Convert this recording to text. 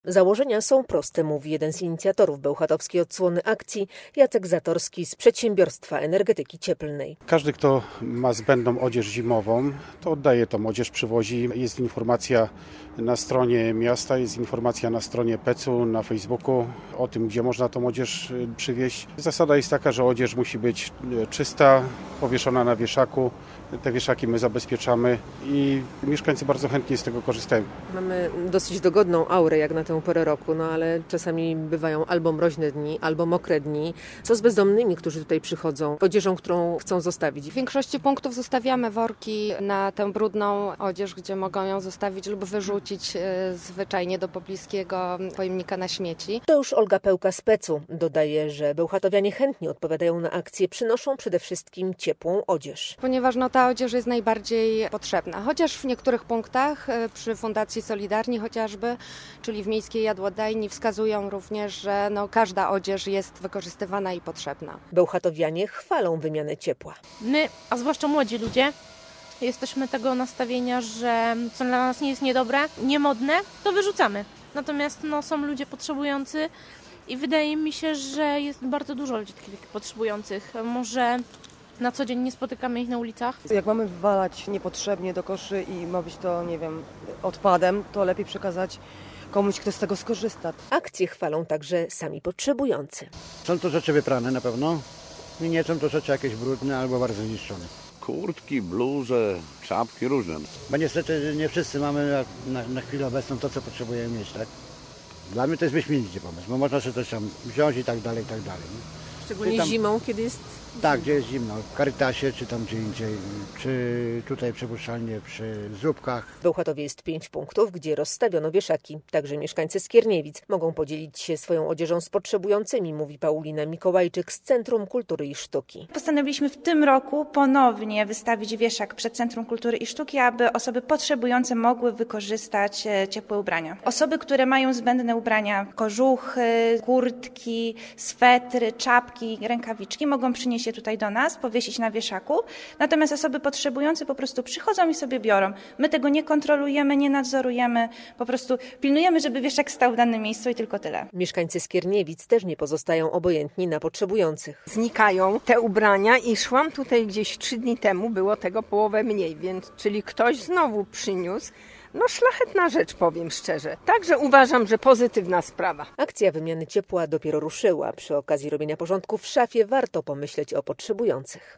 Założenia są proste, mówi jeden z inicjatorów bełchatowskiej odsłony akcji, Jacek Zatorski z Przedsiębiorstwa Energetyki Cieplnej. Każdy, kto ma zbędną odzież zimową, to oddaje tą odzież, przywozi. Jest informacja na stronie miasta, jest informacja na stronie PEC-u, na Facebooku o tym, gdzie można tą odzież przywieźć. Zasada jest taka, że odzież musi być czysta, powieszona na wieszaku. Te wieszaki my zabezpieczamy i mieszkańcy bardzo chętnie z tego korzystają. Mamy dosyć dogodną aurę jak na tę porę roku, ale czasami bywają albo mroźne dni, albo mokre dni. Co z bezdomnymi, którzy tutaj przychodzą, odzieżą, którą chcą zostawić? W większości punktów zostawiamy worki na tę brudną odzież, gdzie mogą ją zostawić lub wyrzucić zwyczajnie do pobliskiego pojemnika na śmieci. To już Olga Pełka z PEC-u dodaje, że bełchatowianie chętnie odpowiadają na akcję, przynoszą przede wszystkim ciepłą odzież. Ponieważ ta odzież jest najbardziej potrzebna, chociaż w niektórych punktach, przy Fundacji Solidarni chociażby, czyli w Miejskiej Jadłodajni, wskazują również, że każda odzież jest wykorzystywana i potrzebna. Bełchatowianie chwalą wymianę ciepła. My, a zwłaszcza młodzi ludzie, jesteśmy tego nastawienia, że co dla nas nie jest niedobre, niemodne, to wyrzucamy. Natomiast są ludzie potrzebujący i wydaje mi się, że jest bardzo dużo ludzi takich potrzebujących. Może na co dzień nie spotykamy ich na ulicach. Jak mamy wywalać niepotrzebnie do koszy i ma być to, odpadem, to lepiej przekazać komuś, kto z tego skorzysta. Akcję chwalą także sami potrzebujący. Są to rzeczy wyprane na pewno i nie są to rzeczy jakieś brudne albo bardzo zniszczone. Kurtki, bluzy, czapki różne. Bo niestety nie wszyscy mamy na chwilę obecną to, co potrzebujemy mieć, tak? Dla mnie to jest wyśmienicie pomysł, bo można sobie coś tam wziąć i tak dalej, i tak dalej. Szczególnie zimą, kiedy jest... Tak, gdzie jest zimno, w Caritasie, czy tam gdzie indziej, czy tutaj przypuszczalnie przy Zróbkach. W Bełchatowie jest 5 punktów, gdzie rozstawiono wieszaki. Także mieszkańcy Skierniewic mogą podzielić się swoją odzieżą z potrzebującymi, mówi Paulina Mikołajczyk z Centrum Kultury i Sztuki. Postanowiliśmy w tym roku ponownie wystawić wieszak przed Centrum Kultury i Sztuki, aby osoby potrzebujące mogły wykorzystać ciepłe ubrania. Osoby, które mają zbędne ubrania, kożuchy, kurtki, swetry, czapki, rękawiczki, mogą przynieść je tutaj do nas, powiesić na wieszaku. Natomiast osoby potrzebujące po prostu przychodzą i sobie biorą. My tego nie kontrolujemy, nie nadzorujemy, po prostu pilnujemy, żeby wieszak stał w danym miejscu i tylko tyle. Mieszkańcy Skierniewic też nie pozostają obojętni na potrzebujących. Znikają te ubrania i szłam tutaj gdzieś 3 dni temu, było tego połowę mniej, czyli ktoś znowu przyniósł. Szlachetna rzecz, powiem szczerze. Także uważam, że pozytywna sprawa. Akcja wymiany ciepła dopiero ruszyła. Przy okazji robienia porządku w szafie warto pomyśleć o potrzebujących.